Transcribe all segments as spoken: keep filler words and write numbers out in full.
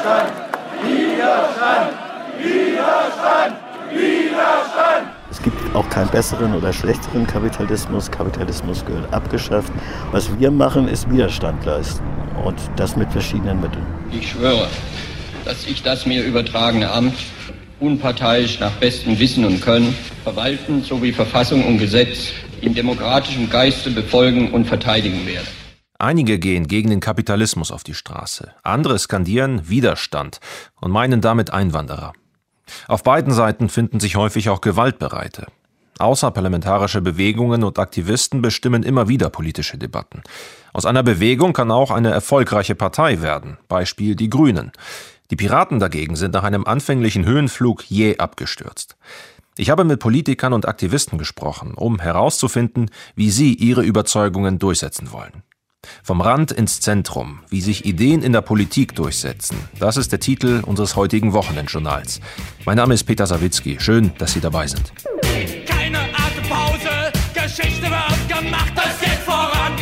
Widerstand! Widerstand! Widerstand! Widerstand! Es gibt auch keinen besseren oder schlechteren Kapitalismus. Kapitalismus gehört abgeschafft. Was wir machen, ist Widerstand leisten. Und das mit verschiedenen Mitteln. Ich schwöre, dass ich das mir übertragene Amt unparteiisch nach bestem Wissen und Können verwalten sowie Verfassung und Gesetz in demokratischem Geiste befolgen und verteidigen werde. Einige gehen gegen den Kapitalismus auf die Straße. Andere skandieren Widerstand und meinen damit Einwanderer. Auf beiden Seiten finden sich häufig auch Gewaltbereite. Außerparlamentarische Bewegungen und Aktivisten bestimmen immer wieder politische Debatten. Aus einer Bewegung kann auch eine erfolgreiche Partei werden, Beispiel die Grünen. Die Piraten dagegen sind nach einem anfänglichen Höhenflug jäh abgestürzt. Ich habe mit Politikern und Aktivisten gesprochen, um herauszufinden, wie sie ihre Überzeugungen durchsetzen wollen. Vom Rand ins Zentrum, wie sich Ideen in der Politik durchsetzen. Das ist der Titel unseres heutigen Wochenendjournals. Mein Name ist Peter Sawicki. Schön, dass Sie dabei sind. Keine Atempause, Geschichte wird gemacht, es geht voran.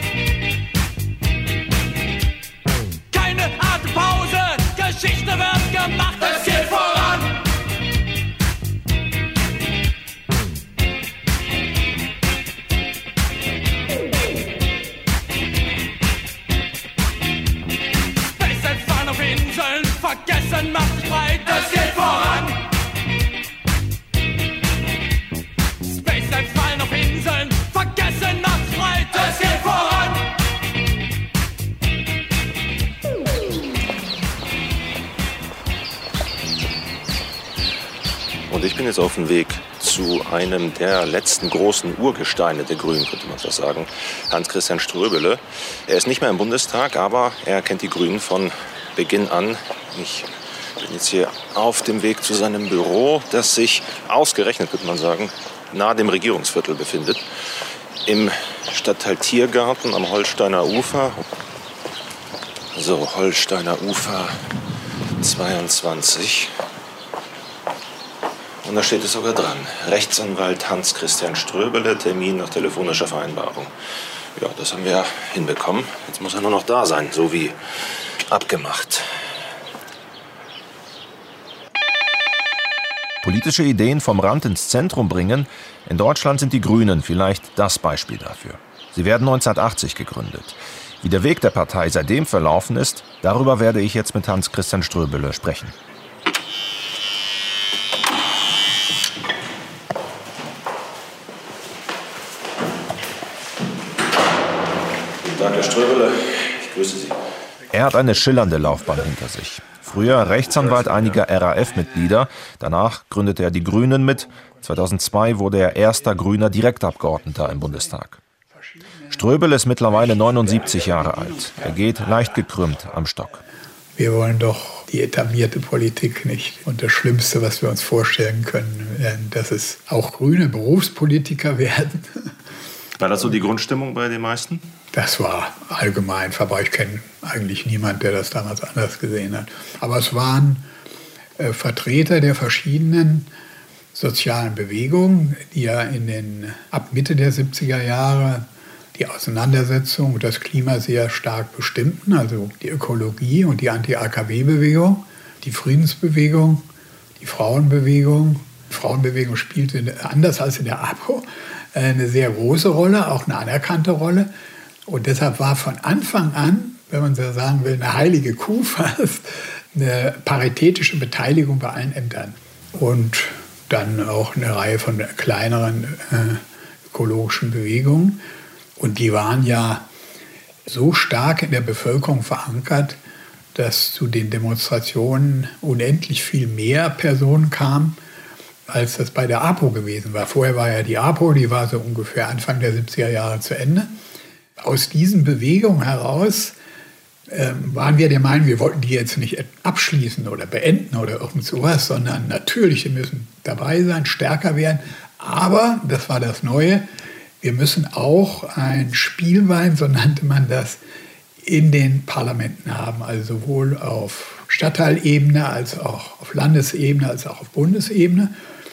Keine Atempause, Geschichte wird gemacht, es geht voran. Vergessen macht sich breit, es geht voran. SpaceX fallen auf Inseln, vergessen macht sich breit, es geht voran. Und ich bin jetzt auf dem Weg zu einem der letzten großen Urgesteine der Grünen, könnte man das sagen, Hans-Christian Ströbele. Er ist nicht mehr im Bundestag, aber er kennt die Grünen von Beginn an. Ich bin jetzt hier auf dem Weg zu seinem Büro, das sich ausgerechnet, könnte man sagen, nahe dem Regierungsviertel befindet. Im Stadtteil Tiergarten am Holsteiner Ufer. So, Holsteiner Ufer zweiundzwanzig. Und da steht es sogar dran. Rechtsanwalt Hans-Christian Ströbele, Termin nach telefonischer Vereinbarung. Ja, das haben wir ja hinbekommen. Jetzt muss er nur noch da sein, so wie abgemacht. Politische Ideen vom Rand ins Zentrum bringen. In Deutschland sind die Grünen vielleicht das Beispiel dafür. Sie werden neunzehnhundertachtzig gegründet. Wie der Weg der Partei seitdem verlaufen ist, darüber werde ich jetzt mit Hans-Christian Ströbele sprechen. Guten Tag, Herr Ströbele. Ich grüße Sie. Er hat eine schillernde Laufbahn hinter sich. Früher Rechtsanwalt einiger R A F-Mitglieder, danach gründete er die Grünen mit. zweitausendzwei wurde er erster grüner Direktabgeordneter im Bundestag. Ströbele ist mittlerweile neunundsiebzig Jahre alt. Er geht leicht gekrümmt am Stock. Wir wollen doch die etablierte Politik nicht. Und das Schlimmste, was wir uns vorstellen können, dass es auch grüne Berufspolitiker werden. War das so die Grundstimmung bei den meisten? Das war allgemein, aber ich kenne eigentlich niemanden, der das damals anders gesehen hat. Aber es waren äh, Vertreter der verschiedenen sozialen Bewegungen, die ja in den, ab Mitte der siebziger Jahre die Auseinandersetzung und das Klima sehr stark bestimmten, also die Ökologie und die Anti-A K W-Bewegung, die Friedensbewegung, die Frauenbewegung. Die Frauenbewegung spielte anders als in der APO eine sehr große Rolle, auch eine anerkannte Rolle. Und deshalb war von Anfang an, wenn man so sagen will, eine heilige Kuh fast, eine paritätische Beteiligung bei allen Ämtern. Und dann auch eine Reihe von kleineren äh, ökologischen Bewegungen. Und die waren ja so stark in der Bevölkerung verankert, dass zu den Demonstrationen unendlich viel mehr Personen kamen, als das bei der APO gewesen war. Vorher war ja die APO, die war so ungefähr Anfang der siebziger Jahre zu Ende. Aus diesen Bewegungen heraus äh, waren wir der Meinung, wir wollten die jetzt nicht abschließen oder beenden oder irgend sowas, sondern natürlich, wir müssen dabei sein, stärker werden. Aber, das war das Neue, wir müssen auch ein Spielbein, so nannte man das, in den Parlamenten haben. Also sowohl auf Stadtteilebene als auch auf Landesebene als auch auf Bundesebene.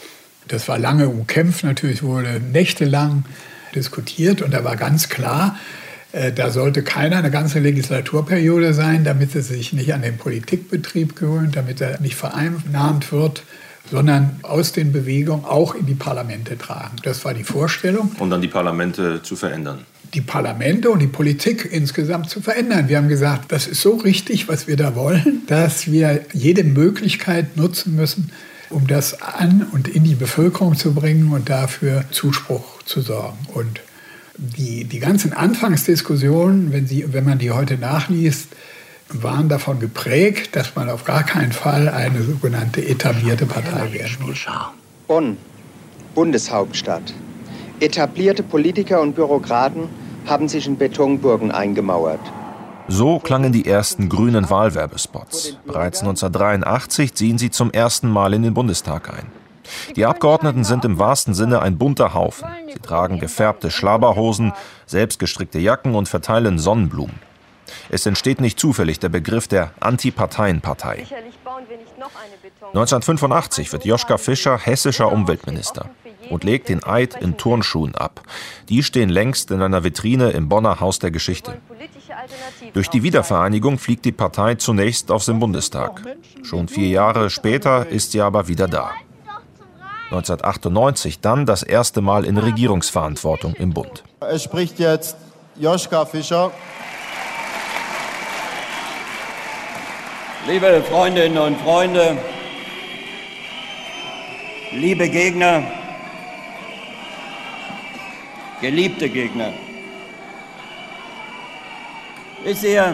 Das war lange umkämpft, natürlich wurde nächtelang diskutiert und da war ganz klar, Da sollte keiner eine ganze Legislaturperiode sein, damit er sich nicht an den Politikbetrieb gewöhnt, damit er nicht vereinnahmt wird, sondern aus den Bewegungen auch in die Parlamente tragen. Das war die Vorstellung. Und dann die Parlamente zu verändern. Die Parlamente und die Politik insgesamt zu verändern. Wir haben gesagt, das ist so richtig, was wir da wollen, dass wir jede Möglichkeit nutzen müssen, um das an und in die Bevölkerung zu bringen und dafür Zuspruch zu sorgen. Und die, die ganzen Anfangsdiskussionen, wenn, sie, wenn man die heute nachliest, waren davon geprägt, dass man auf gar keinen Fall eine sogenannte etablierte Partei werden will. Bonn, Bundeshauptstadt. Etablierte Politiker und Bürokraten haben sich in Betonburgen eingemauert. So klangen die ersten grünen Wahlwerbespots. Bereits neunzehnhundertdreiundachtzig ziehen sie zum ersten Mal in den Bundestag ein. Die Abgeordneten sind im wahrsten Sinne ein bunter Haufen. Sie tragen gefärbte Schlabberhosen, selbstgestrickte Jacken und verteilen Sonnenblumen. Es entsteht nicht zufällig der Begriff der Antiparteienpartei. neunzehnhundertfünfundachtzig wird Joschka Fischer hessischer Umweltminister und legt den Eid in Turnschuhen ab. Die stehen längst in einer Vitrine im Bonner Haus der Geschichte. Durch die Wiedervereinigung fliegt die Partei zunächst aus dem Bundestag. Schon vier Jahre später ist sie aber wieder da. neunzehnhundertachtundneunzig dann das erste Mal in Regierungsverantwortung im Bund. Es spricht jetzt Joschka Fischer. Liebe Freundinnen und Freunde, liebe Gegner, geliebte Gegner. Wisst ihr,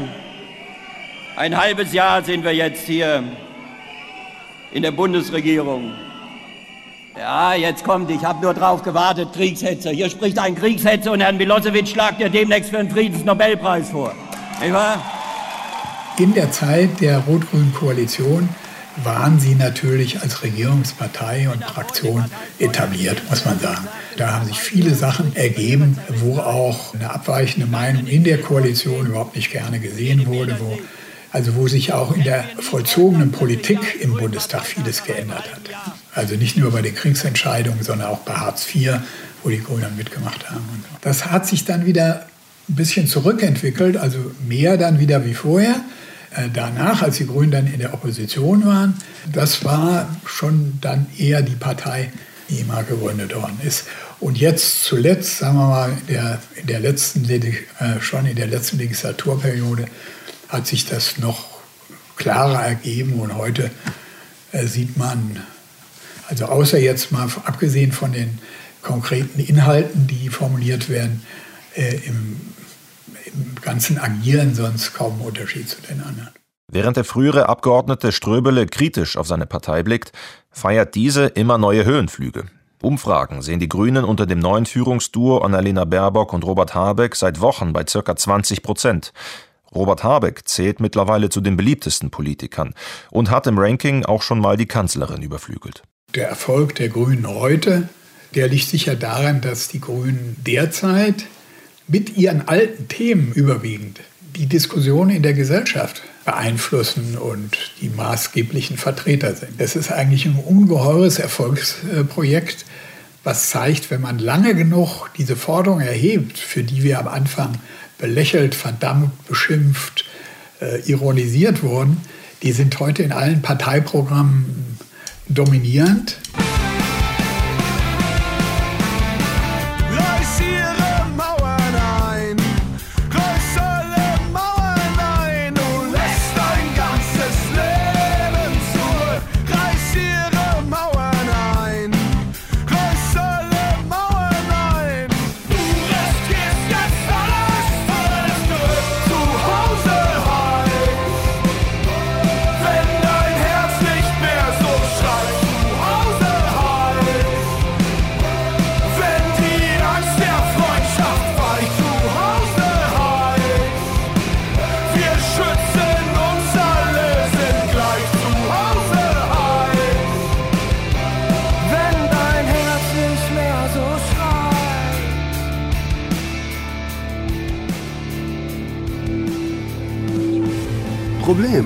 ein halbes Jahr sind wir jetzt hier in der Bundesregierung. Ja, jetzt kommt, ich habe nur drauf gewartet, Kriegshetzer. Hier spricht ein Kriegshetzer und Herrn Milosevic schlagt ihr demnächst für den Friedensnobelpreis vor. Nicht wahr? In der Zeit der rot-grünen Koalition waren sie natürlich als Regierungspartei und Fraktion etabliert, muss man sagen. Da haben sich viele Sachen ergeben, wo auch eine abweichende Meinung in der Koalition überhaupt nicht gerne gesehen wurde, wo, also wo sich auch in der vollzogenen Politik im Bundestag vieles geändert hat. Also nicht nur bei den Kriegsentscheidungen, sondern auch bei Hartz vier, wo die Grünen mitgemacht haben. Und das hat sich dann wieder ein bisschen zurückentwickelt, also mehr dann wieder wie vorher. Danach, als die Grünen dann in der Opposition waren, das war schon dann eher die Partei, die immer gegründet worden ist. Und jetzt zuletzt, sagen wir mal, in der, in der letzten, äh, schon in der letzten Legislaturperiode hat sich das noch klarer ergeben. Und heute äh, sieht man, also außer jetzt mal abgesehen von den konkreten Inhalten, die formuliert werden, äh, im im ganzen Agieren sonst kaum einen Unterschied zu den anderen. Während der frühere Abgeordnete Ströbele kritisch auf seine Partei blickt, feiert diese immer neue Höhenflüge. Umfragen sehen die Grünen unter dem neuen Führungsduo Annalena Baerbock und Robert Habeck seit Wochen bei ca. zwanzig Prozent. Robert Habeck zählt mittlerweile zu den beliebtesten Politikern und hat im Ranking auch schon mal die Kanzlerin überflügelt. Der Erfolg der Grünen heute, der liegt sicher daran, dass die Grünen derzeit mit ihren alten Themen überwiegend die Diskussion in der Gesellschaft beeinflussen und die maßgeblichen Vertreter sind. Das ist eigentlich ein ungeheures Erfolgsprojekt, was zeigt, wenn man lange genug diese Forderung erhebt, für die wir am Anfang belächelt, verdammt, beschimpft, äh, ironisiert wurden, die sind heute in allen Parteiprogrammen dominierend. Problem.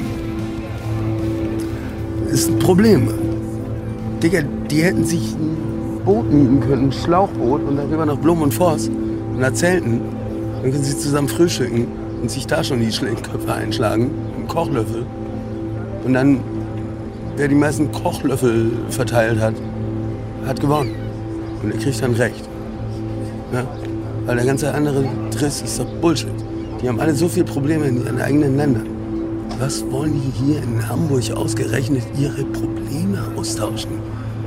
Ist ein Problem. Digga, die hätten sich ein Boot mieten können, ein Schlauchboot und darüber nach Blum und Voss und da zelten Dann können sie zusammen frühstücken und sich da schon die Köpfe einschlagen, einen Kochlöffel. Und dann, wer die meisten Kochlöffel verteilt hat, hat gewonnen. Und er kriegt dann Recht. Ja? Weil der ganze andere Driss ist doch Bullshit. Die haben alle so viele Probleme in ihren eigenen Ländern. Was wollen die hier in Hamburg ausgerechnet ihre Probleme austauschen?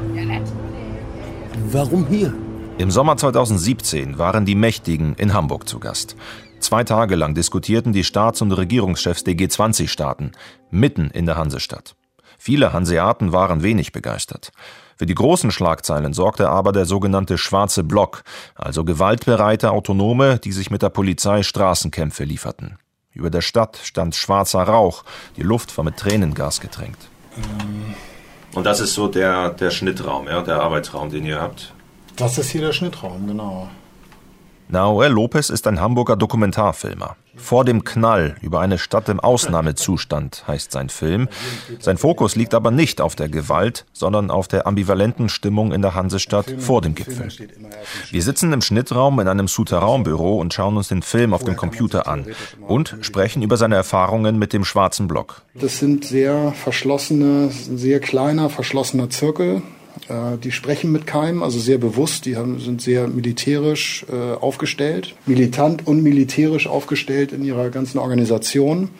Warum hier? Im Sommer zweitausendsiebzehn waren die Mächtigen in Hamburg zu Gast. Zwei Tage lang diskutierten die Staats- und Regierungschefs der G zwanzig Staaten, mitten in der Hansestadt. Viele Hanseaten waren wenig begeistert. Für die großen Schlagzeilen sorgte aber der sogenannte Schwarze Block, also gewaltbereite Autonome, die sich mit der Polizei Straßenkämpfe lieferten. Über der Stadt stand schwarzer Rauch, die Luft war mit Tränengas getränkt. Und das ist so der, der Schnittraum, ja, der Arbeitsraum, den ihr habt? Das ist hier der Schnittraum, genau. Nahuel Lopez ist ein Hamburger Dokumentarfilmer. Vor dem Knall über eine Stadt im Ausnahmezustand heißt sein Film. Sein Fokus liegt aber nicht auf der Gewalt, sondern auf der ambivalenten Stimmung in der Hansestadt vor dem Gipfel. Wir sitzen im Schnittraum in einem Souterrainbüro und schauen uns den Film auf dem Computer an und sprechen über seine Erfahrungen mit dem Schwarzen Block. Das sind sehr verschlossene, sehr kleiner, verschlossener Zirkel. Die sprechen mit keinem, also sehr bewusst, die haben, sind sehr militärisch äh, aufgestellt, militant und militärisch aufgestellt in ihrer ganzen Organisation.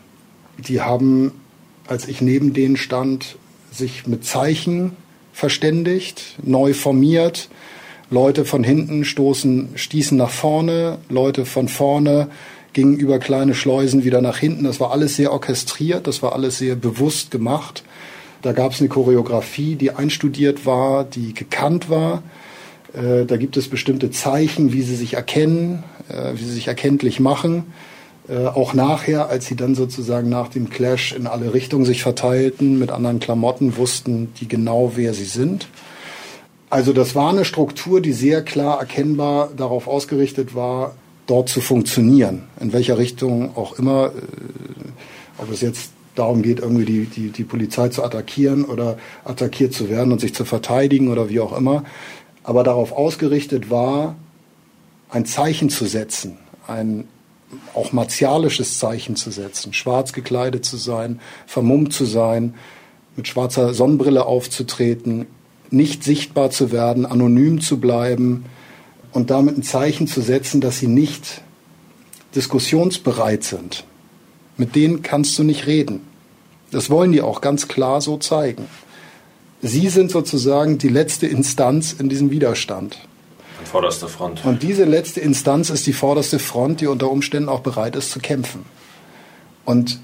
Die haben, als ich neben denen stand, sich mit Zeichen verständigt, neu formiert. Leute von hinten stoßen, stießen nach vorne, Leute von vorne gingen über kleine Schleusen wieder nach hinten. Das war alles sehr orchestriert, das war alles sehr bewusst gemacht. Da gab es eine Choreografie, die einstudiert war, die gekannt war. Äh, da gibt es bestimmte Zeichen, wie sie sich erkennen, äh, wie sie sich erkenntlich machen. Äh, auch nachher, als sie dann sozusagen nach dem Clash in alle Richtungen sich verteilten, mit anderen Klamotten, wussten die genau, wer sie sind. Also das war eine Struktur, die sehr klar erkennbar darauf ausgerichtet war, dort zu funktionieren. In welcher Richtung auch immer, äh, ob es jetzt darum geht, irgendwie die, die, die Polizei zu attackieren oder attackiert zu werden und sich zu verteidigen oder wie auch immer. Aber darauf ausgerichtet war, ein Zeichen zu setzen, ein auch martialisches Zeichen zu setzen, schwarz gekleidet zu sein, vermummt zu sein, mit schwarzer Sonnenbrille aufzutreten, nicht sichtbar zu werden, anonym zu bleiben und damit ein Zeichen zu setzen, dass sie nicht diskussionsbereit sind. Mit denen kannst du nicht reden. Das wollen die auch ganz klar so zeigen. Sie sind sozusagen die letzte Instanz in diesem Widerstand. An vorderster Front. Und diese letzte Instanz ist die vorderste Front, die unter Umständen auch bereit ist zu kämpfen. Und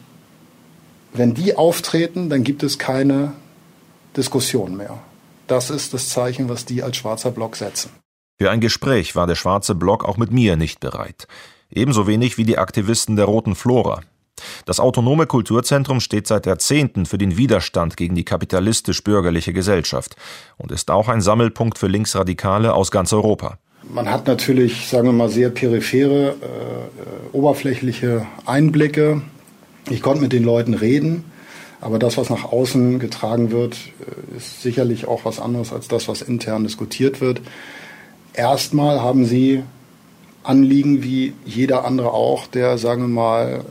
wenn die auftreten, dann gibt es keine Diskussion mehr. Das ist das Zeichen, was die als Schwarzer Block setzen. Für ein Gespräch war der Schwarze Block auch mit mir nicht bereit. Ebenso wenig wie die Aktivisten der Roten Flora. Das Autonome Kulturzentrum steht seit Jahrzehnten für den Widerstand gegen die kapitalistisch-bürgerliche Gesellschaft und ist auch ein Sammelpunkt für Linksradikale aus ganz Europa. Man hat natürlich, sagen wir mal, sehr periphere, äh, oberflächliche Einblicke. Ich konnte mit den Leuten reden, aber das, was nach außen getragen wird, ist sicherlich auch was anderes als das, was intern diskutiert wird. Erstmal haben sie Anliegen wie jeder andere auch, der, sagen wir mal,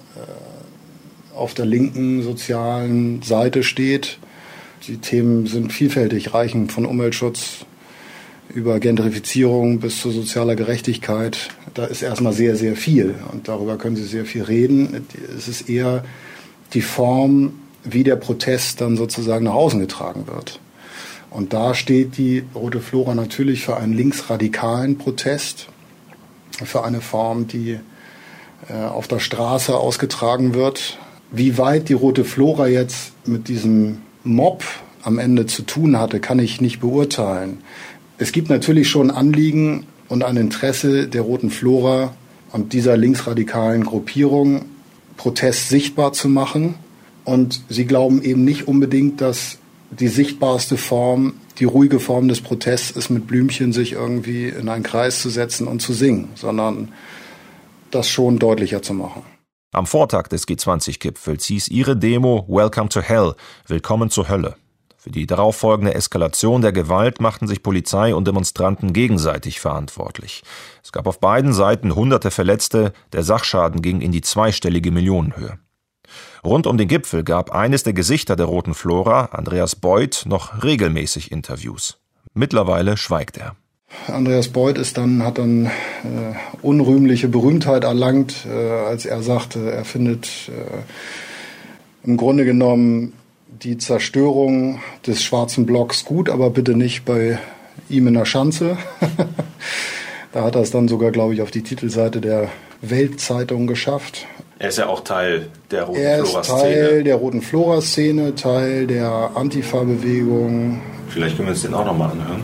auf der linken sozialen Seite steht. Die Themen sind vielfältig, reichen von Umweltschutz über Gentrifizierung bis zu sozialer Gerechtigkeit. Da ist erstmal sehr, sehr viel und darüber können Sie sehr viel reden. Es ist eher die Form, wie der Protest dann sozusagen nach außen getragen wird. Und da steht die Rote Flora natürlich für einen linksradikalen Protest, für eine Form, die äh, auf der Straße ausgetragen wird. Wie weit die Rote Flora jetzt mit diesem Mob am Ende zu tun hatte, kann ich nicht beurteilen. Es gibt natürlich schon Anliegen und ein Interesse der Roten Flora und dieser linksradikalen Gruppierung, Protest sichtbar zu machen. Und sie glauben eben nicht unbedingt, dass die sichtbarste Form, die ruhige Form des Protests ist, mit Blümchen sich irgendwie in einen Kreis zu setzen und zu singen, sondern das schon deutlicher zu machen. Am Vortag des G zwanzig Gipfels hieß ihre Demo Welcome to Hell, Willkommen zur Hölle. Für die darauffolgende Eskalation der Gewalt machten sich Polizei und Demonstranten gegenseitig verantwortlich. Es gab auf beiden Seiten hunderte Verletzte, der Sachschaden ging in die zweistellige Millionenhöhe. Rund um den Gipfel gab eines der Gesichter der Roten Flora, Andreas Beuth, noch regelmäßig Interviews. Mittlerweile schweigt er. Andreas Beuth ist dann, hat dann äh, unrühmliche Berühmtheit erlangt, äh, als er sagte, er findet äh, im Grunde genommen die Zerstörung des schwarzen Blocks gut, aber bitte nicht bei ihm in der Schanze. Da hat er es dann sogar, glaube ich, auf die Titelseite der Weltzeitung geschafft. Er ist ja auch Teil der Roten Er Flora-Szene. ist Teil der Roten Flora-Szene, Teil der Antifa-Bewegung. Vielleicht können wir uns den auch nochmal anhören.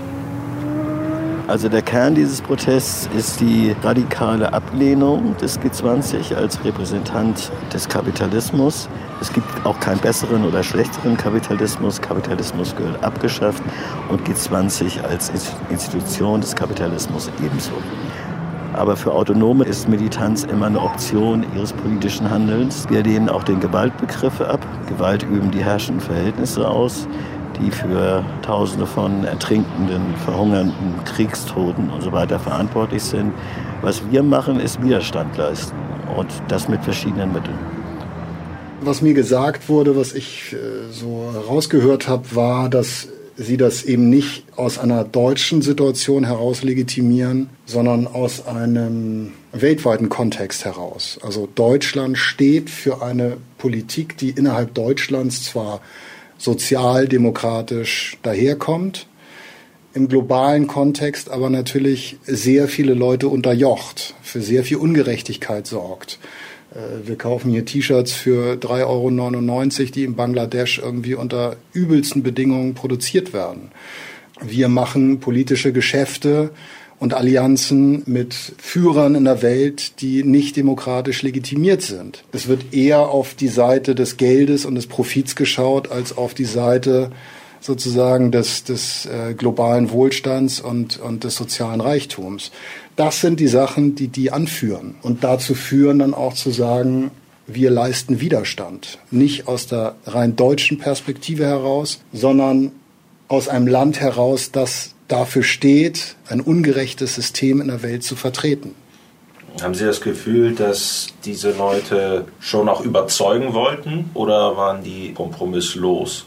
Also der Kern dieses Protests ist die radikale Ablehnung des G zwanzig als Repräsentant des Kapitalismus. Es gibt auch keinen besseren oder schlechteren Kapitalismus. Kapitalismus gehört abgeschafft und G zwanzig als Institution des Kapitalismus ebenso. Aber für Autonome ist Militanz immer eine Option ihres politischen Handelns. Wir lehnen auch den Gewaltbegriffe ab. Gewalt üben die herrschenden Verhältnisse aus, die für Tausende von Ertrinkenden, Verhungernden, Kriegstoten und so weiter verantwortlich sind. Was wir machen, ist Widerstand leisten und das mit verschiedenen Mitteln. Was mir gesagt wurde, was ich äh, so herausgehört habe, war, dass Sie das eben nicht aus einer deutschen Situation heraus legitimieren, sondern aus einem weltweiten Kontext heraus. Also Deutschland steht für eine Politik, die innerhalb Deutschlands zwar sozialdemokratisch daherkommt, im globalen Kontext aber natürlich sehr viele Leute unterjocht, für sehr viel Ungerechtigkeit sorgt. Wir kaufen hier T-Shirts für drei Euro neunundneunzig, die in Bangladesch irgendwie unter übelsten Bedingungen produziert werden. Wir machen politische Geschäfte und Allianzen mit Führern in der Welt, die nicht demokratisch legitimiert sind. Es wird eher auf die Seite des Geldes und des Profits geschaut, als auf die Seite sozusagen des, des äh, globalen Wohlstands und, und des sozialen Reichtums. Das sind die Sachen, die die anführen und dazu führen dann auch zu sagen, wir leisten Widerstand. Nicht aus der rein deutschen Perspektive heraus, sondern aus einem Land heraus, das dafür steht, ein ungerechtes System in der Welt zu vertreten. Haben Sie das Gefühl, dass diese Leute schon auch überzeugen wollten oder waren die kompromisslos?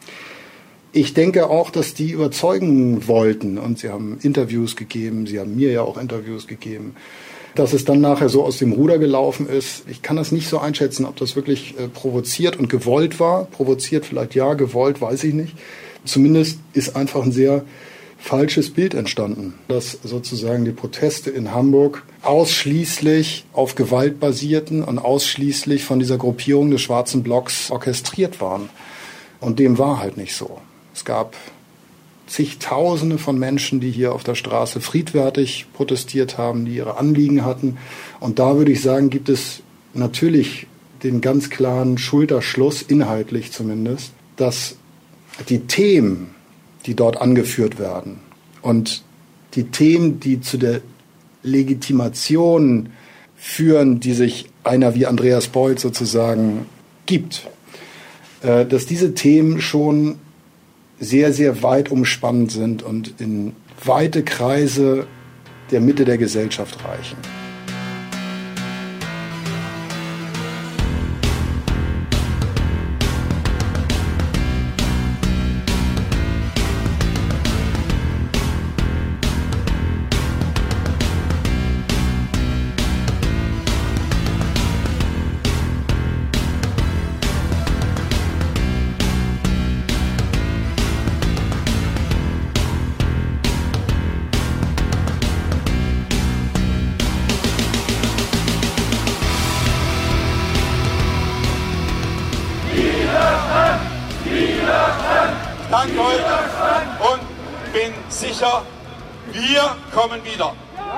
Ich denke auch, dass die überzeugen wollten und sie haben Interviews gegeben, sie haben mir ja auch Interviews gegeben. Dass es dann nachher so aus dem Ruder gelaufen ist, ich kann das nicht so einschätzen, ob das wirklich äh, provoziert und gewollt war. Provoziert vielleicht ja, gewollt weiß ich nicht. Zumindest ist einfach ein sehr falsches Bild entstanden, dass sozusagen die Proteste in Hamburg ausschließlich auf Gewalt basierten und ausschließlich von dieser Gruppierung des Schwarzen Blocks orchestriert waren. Und dem war halt nicht so. Es gab zigtausende von Menschen, die hier auf der Straße friedfertig protestiert haben, die ihre Anliegen hatten. Und da würde ich sagen, gibt es natürlich den ganz klaren Schulterschluss, inhaltlich zumindest, dass die Themen, die dort angeführt werden und die Themen, die zu der Legitimation führen, die sich einer wie Andreas Beuth sozusagen gibt, äh, dass diese Themen schon sehr, sehr weit umspannend sind und in weite Kreise der Mitte der Gesellschaft reichen. Danke euch und bin sicher, wir kommen wieder.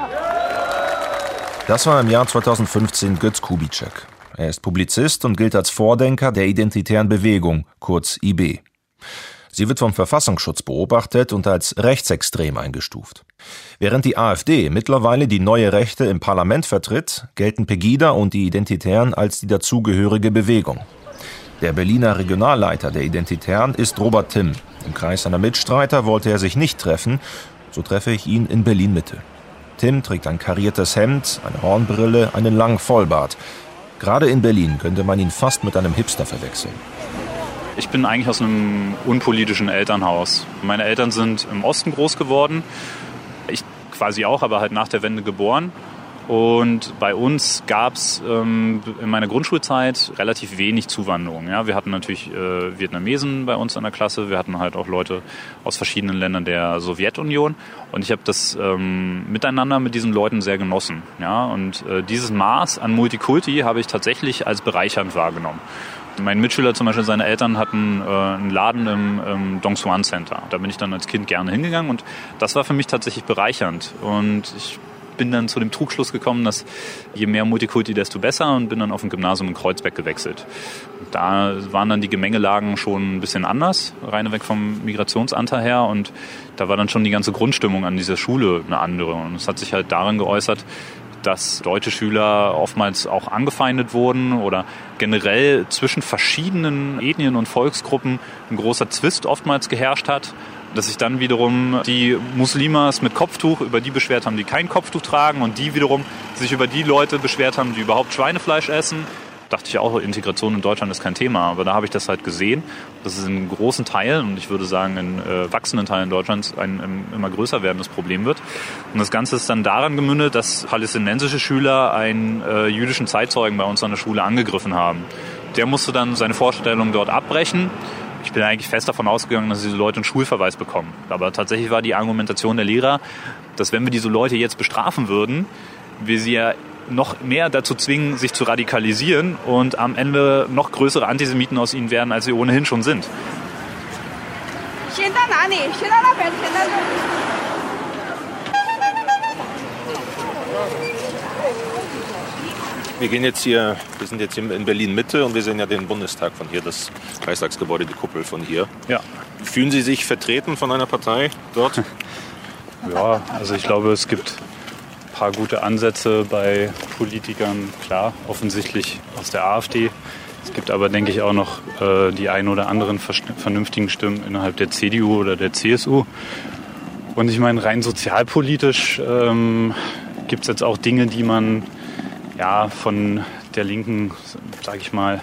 Das war im Jahr zweitausendfünfzehn Götz Kubitschek. Er ist Publizist und gilt als Vordenker der Identitären Bewegung, kurz I B. Sie wird vom Verfassungsschutz beobachtet und als rechtsextrem eingestuft. Während die AfD mittlerweile die neue Rechte im Parlament vertritt, gelten Pegida und die Identitären als die dazugehörige Bewegung. Der Berliner Regionalleiter der Identitären ist Robert Timm. Im Kreis seiner Mitstreiter wollte er sich nicht treffen, so treffe ich ihn in Berlin-Mitte. Timm trägt ein kariertes Hemd, eine Hornbrille, einen langen Vollbart. Gerade in Berlin könnte man ihn fast mit einem Hipster verwechseln. Ich bin eigentlich aus einem unpolitischen Elternhaus. Meine Eltern sind im Osten groß geworden. Ich quasi auch, aber halt nach der Wende geboren. Und bei uns gab es ähm, in meiner Grundschulzeit relativ wenig Zuwanderung. Ja, wir hatten natürlich äh, Vietnamesen bei uns in der Klasse. Wir hatten halt auch Leute aus verschiedenen Ländern der Sowjetunion. Und ich habe das ähm, Miteinander mit diesen Leuten sehr genossen. Ja, und äh, dieses Maß an Multikulti habe ich tatsächlich als bereichernd wahrgenommen. Mein Mitschüler zum Beispiel, seine Eltern hatten äh, einen Laden im, im Dong Xuan Center. Da bin ich dann als Kind gerne hingegangen und das war für mich tatsächlich bereichernd. Und ich bin dann zu dem Trugschluss gekommen, dass je mehr Multikulti, desto besser, und bin dann auf ein Gymnasium in Kreuzberg gewechselt. Da waren dann die Gemengelagen schon ein bisschen anders, reinweg vom Migrationsanteil her, und da war dann schon die ganze Grundstimmung an dieser Schule eine andere. Und es hat sich halt darin geäußert, dass deutsche Schüler oftmals auch angefeindet wurden oder generell zwischen verschiedenen Ethnien und Volksgruppen ein großer Zwist oftmals geherrscht hat. Dass sich dann wiederum die Muslimas mit Kopftuch über die beschwert haben, die kein Kopftuch tragen, und die wiederum sich über die Leute beschwert haben, die überhaupt Schweinefleisch essen. Dachte ich auch, Integration in Deutschland ist kein Thema, aber da habe ich das halt gesehen. Das ist in großen Teilen, und ich würde sagen in äh, wachsenden Teilen Deutschlands, ein, ein immer größer werdendes Problem wird. Und das Ganze ist dann daran gemündet, dass palästinensische Schüler einen äh, jüdischen Zeitzeugen bei uns an der Schule angegriffen haben. Der musste dann seine Vorstellung dort abbrechen. Ich bin eigentlich fest davon ausgegangen, dass diese Leute einen Schulverweis bekommen. Aber tatsächlich war die Argumentation der Lehrer, dass wenn wir diese Leute jetzt bestrafen würden, wir sie ja noch mehr dazu zwingen, sich zu radikalisieren und am Ende noch größere Antisemiten aus ihnen werden, als sie ohnehin schon sind. Wir gehen jetzt hier, wir sind jetzt hier in Berlin-Mitte und wir sehen ja den Bundestag von hier, das Reichstagsgebäude, die Kuppel von hier. Ja. Fühlen Sie sich vertreten von einer Partei dort? Ja, also ich glaube, es gibt ein paar gute Ansätze bei Politikern, klar, offensichtlich aus der AfD. Es gibt aber, denke ich, auch noch äh, die ein oder anderen vernünftigen Stimmen innerhalb der C D U oder der C S U. Und ich meine, rein sozialpolitisch ähm, gibt es jetzt auch Dinge, die man ja, von der Linken, sage ich mal,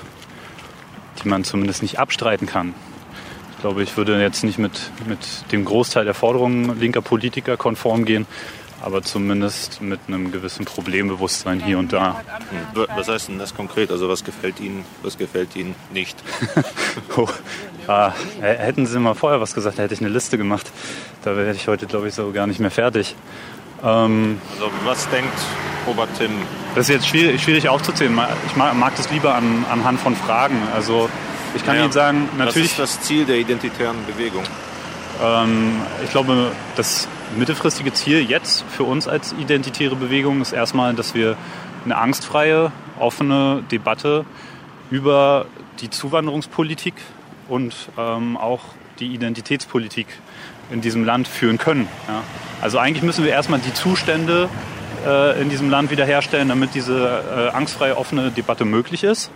die man zumindest nicht abstreiten kann. Ich glaube, ich würde jetzt nicht mit, mit dem Großteil der Forderungen linker Politiker konform gehen, aber zumindest mit einem gewissen Problembewusstsein hier und da. Was heißt denn das konkret? Also was gefällt Ihnen, was gefällt Ihnen nicht? oh, ja, hätten Sie mal vorher was gesagt, hätte ich eine Liste gemacht. Da wäre ich heute, glaube ich, so gar nicht mehr fertig. Ähm, also was denkt Robert Timm? Das ist jetzt schwierig, schwierig aufzuzählen. Ich mag, mag das lieber an, anhand von Fragen. Also ich kann ja, Ihnen sagen, natürlich. Was ist das Ziel der identitären Bewegung? Ähm, ich glaube, das mittelfristige Ziel jetzt für uns als identitäre Bewegung ist erstmal, dass wir eine angstfreie, offene Debatte über die Zuwanderungspolitik und ähm, auch die Identitätspolitik in diesem Land führen können. Ja. Also eigentlich müssen wir erstmal die Zustände äh, in diesem Land wiederherstellen, damit diese äh, angstfreie, offene Debatte möglich ist.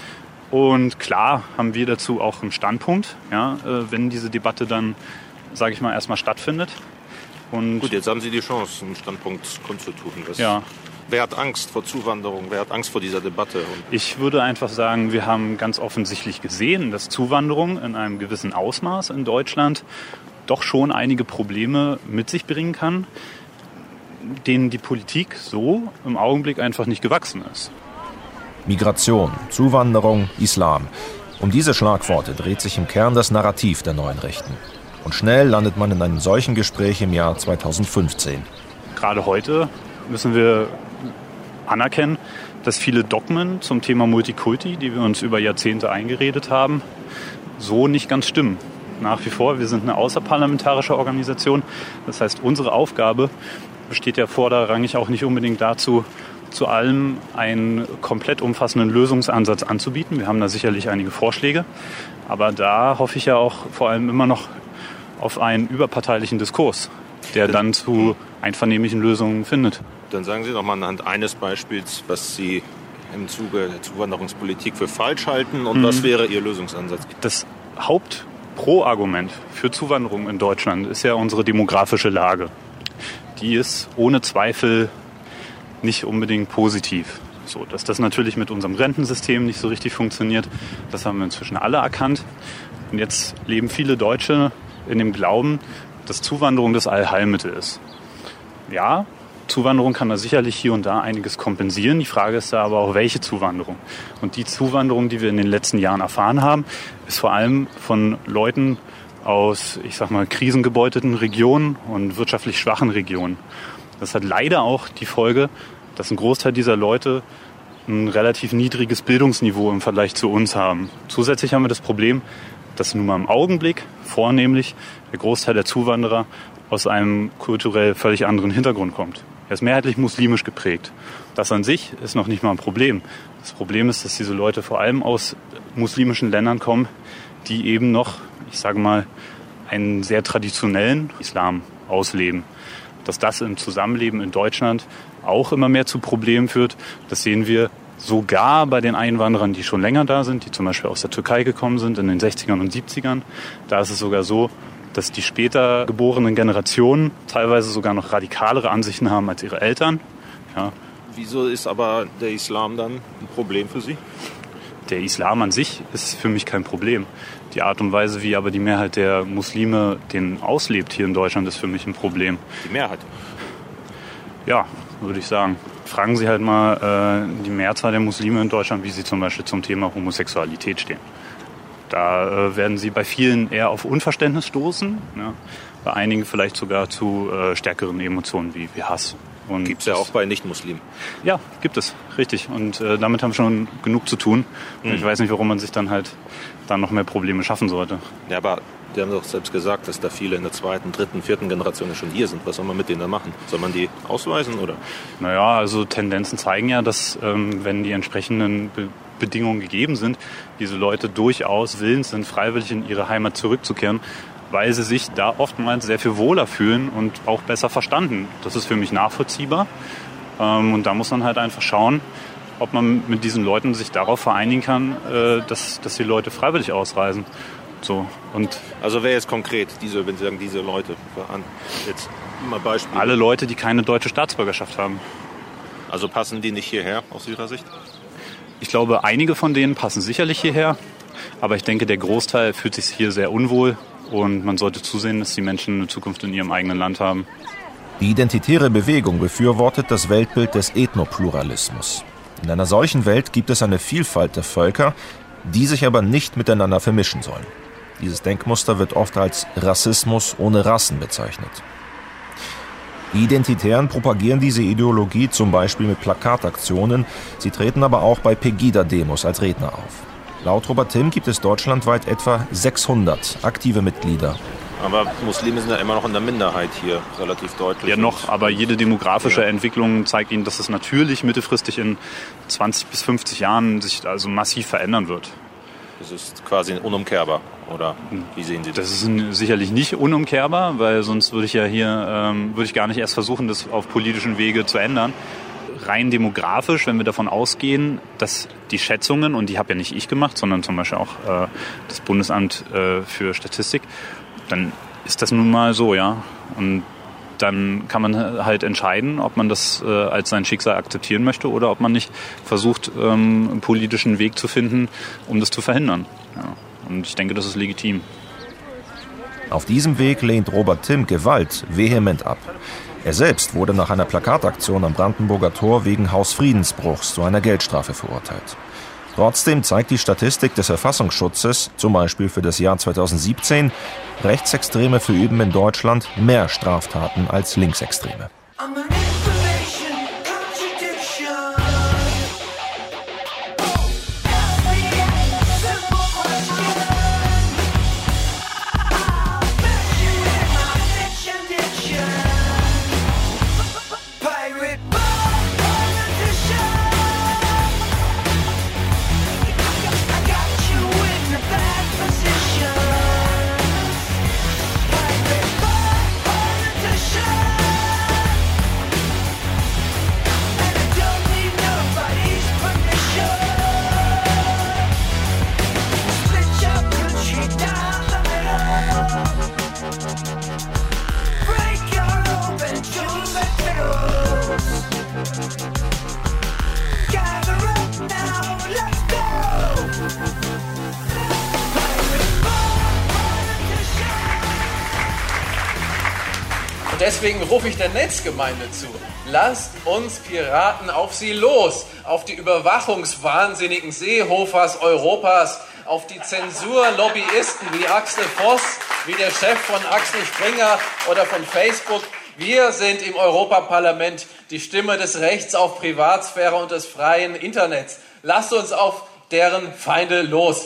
Und klar haben wir dazu auch einen Standpunkt, ja, äh, wenn diese Debatte dann, sage ich mal, erstmal stattfindet. Und gut, jetzt haben Sie die Chance, einen Standpunkt kundzutun. Was, ja. Wer hat Angst vor Zuwanderung? Wer hat Angst vor dieser Debatte? Und ich würde einfach sagen, wir haben ganz offensichtlich gesehen, dass Zuwanderung in einem gewissen Ausmaß in Deutschland doch schon einige Probleme mit sich bringen kann, denen die Politik so im Augenblick einfach nicht gewachsen ist. Migration, Zuwanderung, Islam. Um diese Schlagworte dreht sich im Kern das Narrativ der neuen Rechten. Und schnell landet man in einem solchen Gespräch im Jahr zweitausendfünfzehn. Gerade heute müssen wir anerkennen, dass viele Dogmen zum Thema Multikulti, die wir uns über Jahrzehnte eingeredet haben, so nicht ganz stimmen. Nach wie vor, wir sind eine außerparlamentarische Organisation. Das heißt, unsere Aufgabe besteht ja vorderrangig auch nicht unbedingt dazu, zu allem einen komplett umfassenden Lösungsansatz anzubieten. Wir haben da sicherlich einige Vorschläge. Aber da hoffe ich ja auch vor allem immer noch auf einen überparteilichen Diskurs, der dann zu einvernehmlichen Lösungen findet. Dann sagen Sie doch mal anhand eines Beispiels, was Sie im Zuge der Zuwanderungspolitik für falsch halten und Mhm. was wäre Ihr Lösungsansatz? Das Haupt-Pro-Argument für Zuwanderung in Deutschland ist ja unsere demografische Lage. Die ist ohne Zweifel nicht unbedingt positiv. So, dass das natürlich mit unserem Rentensystem nicht so richtig funktioniert, das haben wir inzwischen alle erkannt. Und jetzt leben viele Deutsche in dem Glauben, dass Zuwanderung das Allheilmittel ist. Ja, Zuwanderung kann da sicherlich hier und da einiges kompensieren. Die Frage ist da aber auch, welche Zuwanderung. Und die Zuwanderung, die wir in den letzten Jahren erfahren haben, ist vor allem von Leuten aus, ich sag mal, krisengebeuteten Regionen und wirtschaftlich schwachen Regionen. Das hat leider auch die Folge, dass ein Großteil dieser Leute ein relativ niedriges Bildungsniveau im Vergleich zu uns haben. Zusätzlich haben wir das Problem, dass nun mal im Augenblick vornehmlich der Großteil der Zuwanderer aus einem kulturell völlig anderen Hintergrund kommt. Er ist mehrheitlich muslimisch geprägt. Das an sich ist noch nicht mal ein Problem. Das Problem ist, dass diese Leute vor allem aus muslimischen Ländern kommen, die eben noch, ich sage mal, einen sehr traditionellen Islam ausleben. Dass das im Zusammenleben in Deutschland auch immer mehr zu Problemen führt, das sehen wir sogar bei den Einwanderern, die schon länger da sind, die zum Beispiel aus der Türkei gekommen sind in den sechzigern und siebzigern. Da ist es sogar so, dass die später geborenen Generationen teilweise sogar noch radikalere Ansichten haben als ihre Eltern. Ja. Wieso ist aber der Islam dann ein Problem für Sie? Der Islam an sich ist für mich kein Problem. Die Art und Weise, wie aber die Mehrheit der Muslime den auslebt hier in Deutschland, ist für mich ein Problem. Die Mehrheit? Ja, würde ich sagen. Fragen Sie halt mal äh, die Mehrzahl der Muslime in Deutschland, wie sie zum Beispiel zum Thema Homosexualität stehen. Da äh, werden Sie bei vielen eher auf Unverständnis stoßen, ja. Bei einigen vielleicht sogar zu äh, stärkeren Emotionen wie, wie Hass. Gibt es ja auch bei Nicht-Muslimen. Ja, gibt es, richtig. Und äh, damit haben wir schon genug zu tun. Mhm. Ich weiß nicht, warum man sich dann halt dann noch mehr Probleme schaffen sollte. Ja, aber die haben doch selbst gesagt, dass da viele in der zweiten, dritten, vierten Generation schon hier sind. Was soll man mit denen da machen? Soll man die ausweisen, oder? Naja, also Tendenzen zeigen ja, dass ähm, wenn die entsprechenden Be- Bedingungen gegeben sind, diese Leute durchaus willens sind, freiwillig in ihre Heimat zurückzukehren, weil sie sich da oftmals sehr viel wohler fühlen und auch besser verstanden. Das ist für mich nachvollziehbar. Ähm, und da muss man halt einfach schauen, ob man mit diesen Leuten sich darauf vereinigen kann, äh, dass, dass die Leute freiwillig ausreisen. So, und also wer jetzt konkret, diese, wenn Sie sagen, diese Leute, jetzt mal Beispiel. Alle Leute, die keine deutsche Staatsbürgerschaft haben. Also passen die nicht hierher aus Ihrer Sicht? Ich glaube, einige von denen passen sicherlich hierher. Aber ich denke, der Großteil fühlt sich hier sehr unwohl. Und man sollte zusehen, dass die Menschen eine Zukunft in ihrem eigenen Land haben. Die identitäre Bewegung befürwortet das Weltbild des Ethnopluralismus. In einer solchen Welt gibt es eine Vielfalt der Völker, die sich aber nicht miteinander vermischen sollen. Dieses Denkmuster wird oft als Rassismus ohne Rassen bezeichnet. Die Identitären propagieren diese Ideologie zum Beispiel mit Plakataktionen. Sie treten aber auch bei Pegida-Demos als Redner auf. Laut Robert Timm gibt es deutschlandweit etwa sechshundert aktive Mitglieder. Aber Muslime sind ja immer noch in der Minderheit hier, relativ deutlich. Ja, noch, aber jede demografische ja. Entwicklung zeigt Ihnen, dass es natürlich mittelfristig in zwanzig bis fünfzig Jahren sich also massiv verändern wird. Das ist quasi unumkehrbar, oder wie sehen Sie das? Das ist sicherlich nicht unumkehrbar, weil sonst würde ich ja hier ähm, würde ich gar nicht erst versuchen, das auf politischen Wege zu ändern. Rein demografisch, wenn wir davon ausgehen, dass die Schätzungen, und die habe ja nicht ich gemacht, sondern zum Beispiel auch äh, das Bundesamt äh, für Statistik, dann ist das nun mal so, ja. Und dann kann man halt entscheiden, ob man das äh, als sein Schicksal akzeptieren möchte oder ob man nicht versucht, ähm, einen politischen Weg zu finden, um das zu verhindern. Ja. Und ich denke, das ist legitim. Auf diesem Weg lehnt Robert Timm Gewalt vehement ab. Er selbst wurde nach einer Plakataktion am Brandenburger Tor wegen Hausfriedensbruchs zu einer Geldstrafe verurteilt. Trotzdem zeigt die Statistik des Verfassungsschutzes, zum Beispiel für das Jahr zweitausendsiebzehn, Rechtsextreme verüben in Deutschland mehr Straftaten als Linksextreme. Und deswegen rufe ich der Netzgemeinde zu. Lasst uns Piraten auf sie los, auf die überwachungswahnsinnigen Seehofers Europas, auf die Zensurlobbyisten wie Axel Voss, wie der Chef von Axel Springer oder von Facebook. Wir sind im Europaparlament die Stimme des Rechts auf Privatsphäre und des freien Internets. Lasst uns auf deren Feinde los.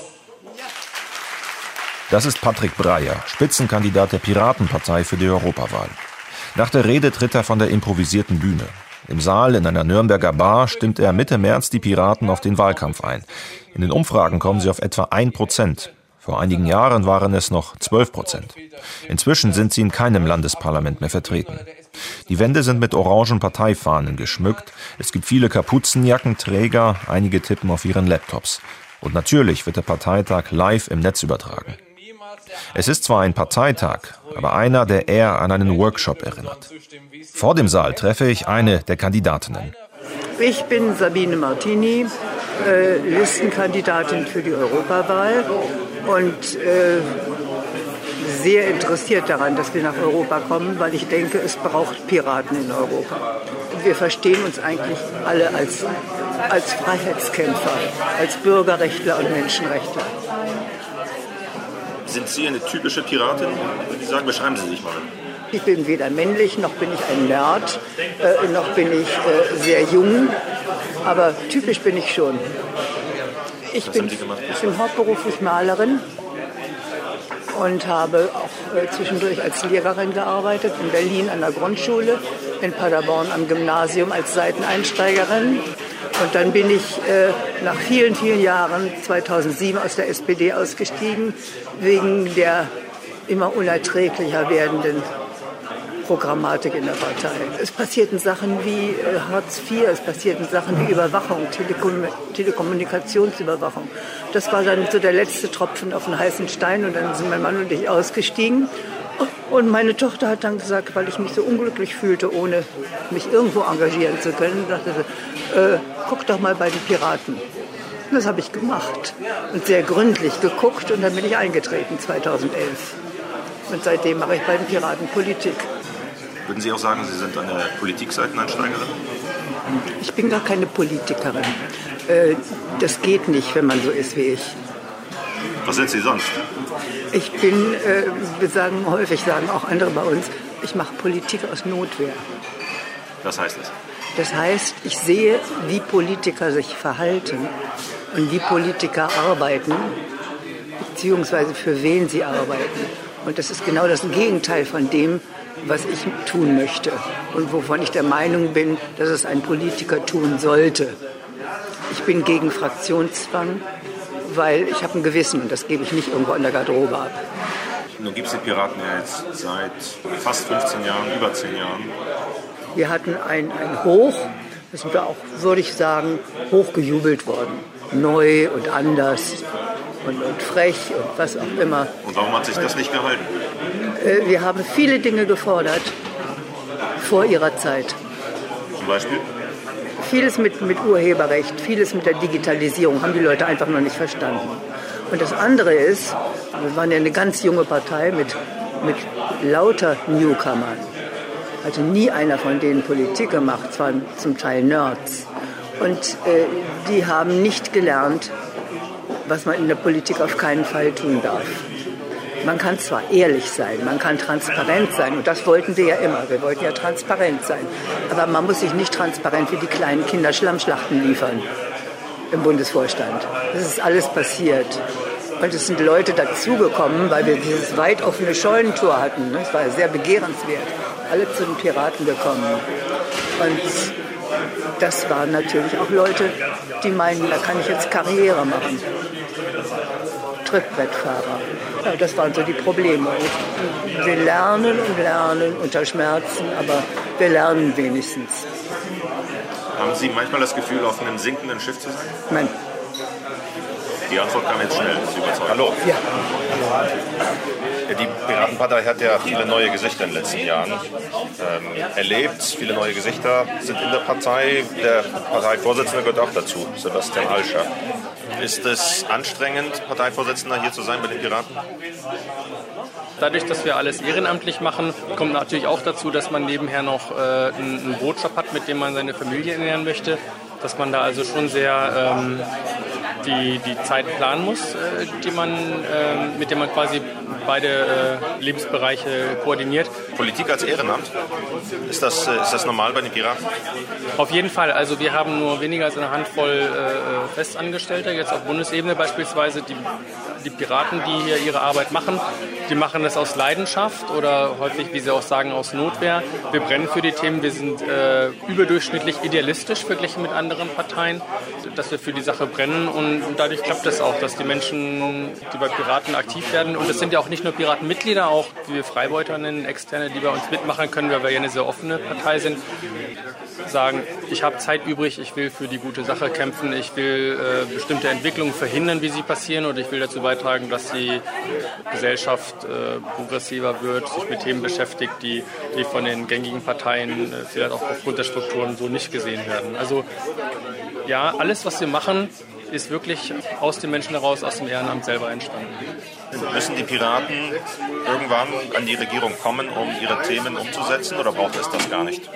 Das ist Patrick Breyer, Spitzenkandidat der Piratenpartei für die Europawahl. Nach der Rede tritt er von der improvisierten Bühne. Im Saal in einer Nürnberger Bar stimmt er Mitte März die Piraten auf den Wahlkampf ein. In den Umfragen kommen sie auf etwa ein Prozent. Vor einigen Jahren waren es noch zwölf Prozent. Inzwischen sind sie in keinem Landesparlament mehr vertreten. Die Wände sind mit orangen Parteifahnen geschmückt. Es gibt viele Kapuzenjackenträger, einige tippen auf ihren Laptops. Und natürlich wird der Parteitag live im Netz übertragen. Es ist zwar ein Parteitag, aber einer, der eher an einen Workshop erinnert. Vor dem Saal treffe ich eine der Kandidatinnen. Ich bin Sabine Martini, äh, Listenkandidatin für die Europawahl und äh, sehr interessiert daran, dass wir nach Europa kommen, weil ich denke, es braucht Piraten in Europa. Wir verstehen uns eigentlich alle als, als Freiheitskämpfer, als Bürgerrechtler und Menschenrechtler. Sind Sie eine typische Piratin? Würde ich sagen, beschreiben Sie sich mal. Ich bin weder männlich, noch bin ich ein Nerd, äh, noch bin ich äh, sehr jung, aber typisch bin ich schon. Ich bin, ich bin hauptberuflich Malerin und habe auch äh, zwischendurch als Lehrerin gearbeitet, in Berlin an der Grundschule, in Paderborn am Gymnasium als Seiteneinsteigerin. Und dann bin ich äh, nach vielen, vielen Jahren zweitausendsieben aus der S P D ausgestiegen, wegen der immer unerträglicher werdenden Programmatik in der Partei. Es passierten Sachen wie äh, Hartz vier, es passierten Sachen wie Überwachung, Telekom- Telekommunikationsüberwachung. Das war dann so der letzte Tropfen auf den heißen Stein und dann sind mein Mann und ich ausgestiegen. Und meine Tochter hat dann gesagt, weil ich mich so unglücklich fühlte, ohne mich irgendwo engagieren zu können, sagte sie, äh, guck doch mal bei den Piraten. Und das habe ich gemacht und sehr gründlich geguckt und dann bin ich eingetreten zweitausendelf. Und seitdem mache ich bei den Piraten Politik. Würden Sie auch sagen, Sie sind eine Politikseiteneinsteigerin? Ich bin gar keine Politikerin. Äh, das geht nicht, wenn man so ist wie ich. Was sind Sie sonst? Ich bin, äh, wir sagen häufig, sagen auch andere bei uns, ich mache Politik aus Notwehr. Was heißt das? Das heißt, ich sehe, wie Politiker sich verhalten und wie Politiker arbeiten, beziehungsweise für wen sie arbeiten. Und das ist genau das Gegenteil von dem, was ich tun möchte und wovon ich der Meinung bin, dass es ein Politiker tun sollte. Ich bin gegen Fraktionszwang, weil ich habe ein Gewissen und das gebe ich nicht irgendwo in der Garderobe ab. Nun gibt es die Piraten ja jetzt seit fast fünfzehn Jahren, über zehn Jahren. Wir hatten ein, ein Hoch, das sind wir auch, würde ich sagen, hochgejubelt worden. Neu und anders und, und frech und was auch immer. Und warum hat sich das nicht gehalten? Äh, wir haben viele Dinge gefordert vor ihrer Zeit. Zum Beispiel? Vieles mit, mit Urheberrecht, vieles mit der Digitalisierung haben die Leute einfach noch nicht verstanden. Und das andere ist, wir waren ja eine ganz junge Partei mit, mit lauter Newcomern. Also nie einer von denen Politik gemacht, zwar zum Teil Nerds. Und äh, die haben nicht gelernt, was man in der Politik auf keinen Fall tun darf. Man kann zwar ehrlich sein, man kann transparent sein, und das wollten wir ja immer, wir wollten ja transparent sein. Aber man muss sich nicht transparent wie die kleinen Kinder Schlammschlachten liefern im Bundesvorstand. Das ist alles passiert. Und es sind Leute dazugekommen, weil wir dieses weit offene Scheunentor hatten. Es war sehr begehrenswert. Alle zu den Piraten gekommen. Und das waren natürlich auch Leute, die meinen, da kann ich jetzt Karriere machen. Trittbrettfahrer. Ja, das waren so die Probleme. Und wir lernen und lernen unter Schmerzen, aber wir lernen wenigstens. Haben Sie manchmal das Gefühl, auf einem sinkenden Schiff zu sein? Nein. Die Antwort kam jetzt schnell, ist überzeugend. Hallo. Ja. Die Piratenpartei hat ja viele neue Gesichter in den letzten Jahren ähm, erlebt. Viele neue Gesichter sind in der Partei. Der Parteivorsitzende gehört auch dazu, Sebastian Alscher. Ist es anstrengend, Parteivorsitzender hier zu sein bei den Piraten? Dadurch, dass wir alles ehrenamtlich machen, kommt natürlich auch dazu, dass man nebenher noch äh, einen, einen Brotjob hat, mit dem man seine Familie ernähren möchte. Dass man da also schon sehr ähm, die, die Zeit planen muss, äh, die man, äh, mit der man quasi beide äh, Lebensbereiche koordiniert. Politik als Ehrenamt, ist das, äh, ist das normal bei den Piraten? Auf jeden Fall. Also wir haben nur weniger als eine Handvoll äh, Festangestellte, jetzt auf Bundesebene beispielsweise. Die, die Piraten, die hier ihre Arbeit machen, die machen das aus Leidenschaft oder häufig, wie sie auch sagen, aus Notwehr. Wir brennen für die Themen, wir sind äh, überdurchschnittlich idealistisch verglichen mit anderen Parteien, dass wir für die Sache brennen und dadurch klappt es auch, dass die Menschen, die bei Piraten aktiv werden, und es sind ja auch nicht nur Piratenmitglieder, auch wie wir Freibeuter nennen, Externe, die bei uns mitmachen können, weil wir ja eine sehr offene Partei sind, sagen, ich habe Zeit übrig, ich will für die gute Sache kämpfen, ich will äh, bestimmte Entwicklungen verhindern, wie sie passieren, oder ich will dazu beitragen, dass die Gesellschaft äh, progressiver wird, sich mit Themen beschäftigt, die, die von den gängigen Parteien äh, vielleicht auch aufgrund der Strukturen so nicht gesehen werden. Also ja, alles, was wir machen, ist wirklich aus den Menschen heraus, aus dem Ehrenamt selber entstanden. Müssen die Piraten irgendwann an die Regierung kommen, um ihre Themen umzusetzen, oder braucht es das gar nicht?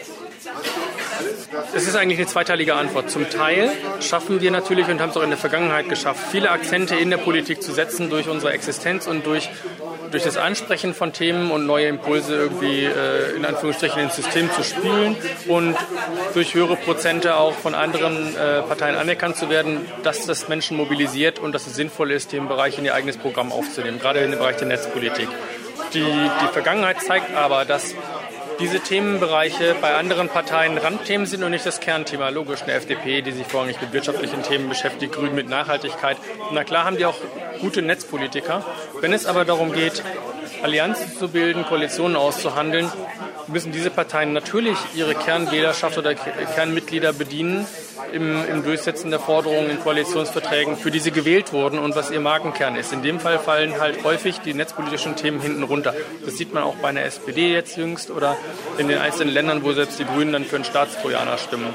Es ist eigentlich eine zweiteilige Antwort. Zum Teil schaffen wir natürlich und haben es auch in der Vergangenheit geschafft, viele Akzente in der Politik zu setzen durch unsere Existenz und durch, durch das Ansprechen von Themen und neue Impulse irgendwie äh, in Anführungsstrichen ins System zu spülen und durch höhere Prozente auch von anderen äh, Parteien anerkannt zu werden, dass das Menschen mobilisiert und dass es sinnvoll ist, den Bereich in ihr eigenes Programm aufzunehmen, gerade in dem Bereich der Netzpolitik. Die, die Vergangenheit zeigt aber, dass diese Themenbereiche bei anderen Parteien Randthemen sind und nicht das Kernthema. Logisch, eine F D P, die sich vorrangig mit wirtschaftlichen Themen beschäftigt, Grün mit Nachhaltigkeit. Na klar haben die auch gute Netzpolitiker. Wenn es aber darum geht, Allianzen zu bilden, Koalitionen auszuhandeln, müssen diese Parteien natürlich ihre Kernwählerschaft oder Kernmitglieder bedienen im, im Durchsetzen der Forderungen in Koalitionsverträgen, für die sie gewählt wurden und was ihr Markenkern ist. In dem Fall fallen halt häufig die netzpolitischen Themen hinten runter. Das sieht man auch bei einer S P D jetzt jüngst oder in den einzelnen Ländern, wo selbst die Grünen dann für einen Staatstrojaner stimmen.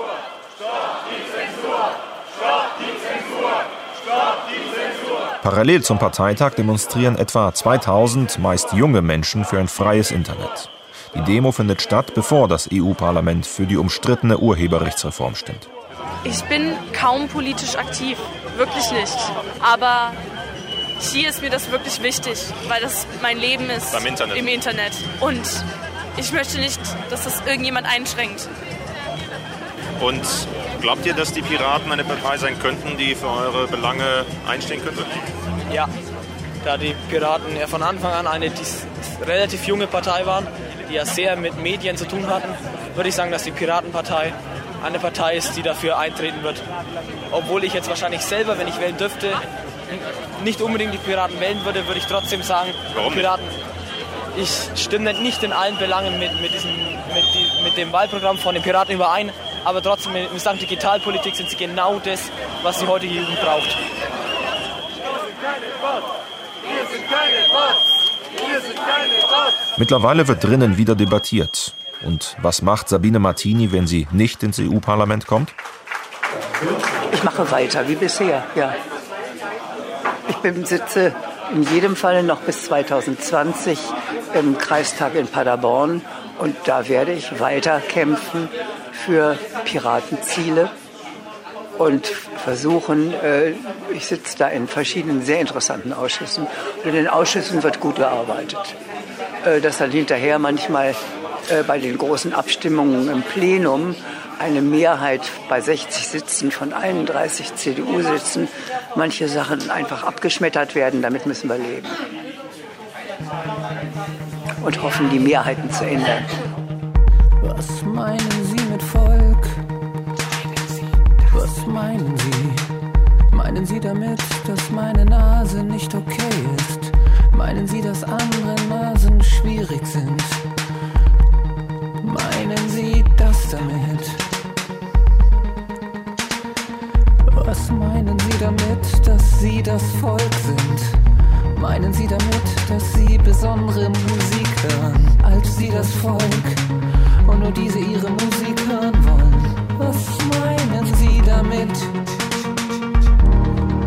Parallel zum Parteitag demonstrieren etwa zweitausend meist junge Menschen für ein freies Internet. Die Demo findet statt, bevor das E U-Parlament für die umstrittene Urheberrechtsreform stimmt. Ich bin kaum politisch aktiv, wirklich nicht. Aber hier ist mir das wirklich wichtig, weil das mein Leben ist Beim Internet. im Internet. Und ich möchte nicht, dass das irgendjemand einschränkt. Und glaubt ihr, dass die Piraten eine Partei sein könnten, die für eure Belange einstehen könnte? Ja, da die Piraten ja von Anfang an eine relativ junge Partei waren, die ja sehr mit Medien zu tun hatten, würde ich sagen, dass die Piratenpartei eine Partei ist, die dafür eintreten wird. Obwohl ich jetzt wahrscheinlich selber, wenn ich wählen dürfte, nicht unbedingt die Piraten wählen würde, würde ich trotzdem sagen, Warum Piraten, ich stimme nicht in allen Belangen mit, mit, diesem, mit, die, mit dem Wahlprogramm von den Piraten überein, aber trotzdem in Sachen Digitalpolitik sind sie genau das, was die heutige Jugend braucht. Mittlerweile wird drinnen wieder debattiert. Und was macht Sabine Martini, wenn sie nicht ins E U-Parlament kommt? Ich mache weiter, wie bisher, ja. Ich bin, sitze in jedem Fall noch bis zwanzig zwanzig im Kreistag in Paderborn und da werde ich weiter kämpfen für Piratenziele und versuchen, äh, ich sitze da in verschiedenen sehr interessanten Ausschüssen und in den Ausschüssen wird gut gearbeitet. Äh, dass dann hinterher manchmal äh, bei den großen Abstimmungen im Plenum eine Mehrheit bei sechzig Sitzen von einunddreißig C D U-Sitzen manche Sachen einfach abgeschmettert werden, damit müssen wir leben. Und hoffen, die Mehrheiten zu ändern. Was meinen Sie mit Volk? Was meinen Sie? Meinen Sie damit, dass meine Nase nicht okay ist? Meinen Sie, dass andere Nasen schwierig sind? Meinen Sie das damit? Was meinen Sie damit, dass Sie das Volk sind? Meinen Sie damit, dass Sie besondere Musik hören, als Sie das Volk und nur diese Ihre Musik hören wollen? Was meinen Sie damit?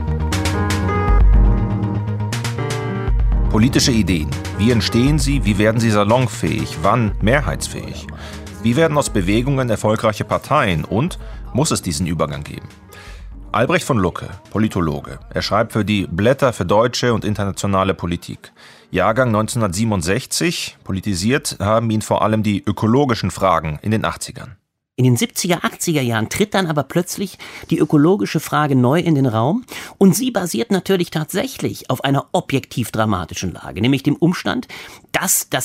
Politische Ideen. Wie entstehen sie? Wie werden sie salonfähig? Wann mehrheitsfähig? Wie werden aus Bewegungen erfolgreiche Parteien? Und muss es diesen Übergang geben? Albrecht von Lucke, Politologe. Er schreibt für die Blätter für deutsche und internationale Politik. Jahrgang neunzehnhundertsiebenundsechzig. Politisiert haben ihn vor allem die ökologischen Fragen in den achtzigern. In den siebziger, achtziger Jahren tritt dann aber plötzlich die ökologische Frage neu in den Raum und sie basiert natürlich tatsächlich auf einer objektiv dramatischen Lage, nämlich dem Umstand, dass das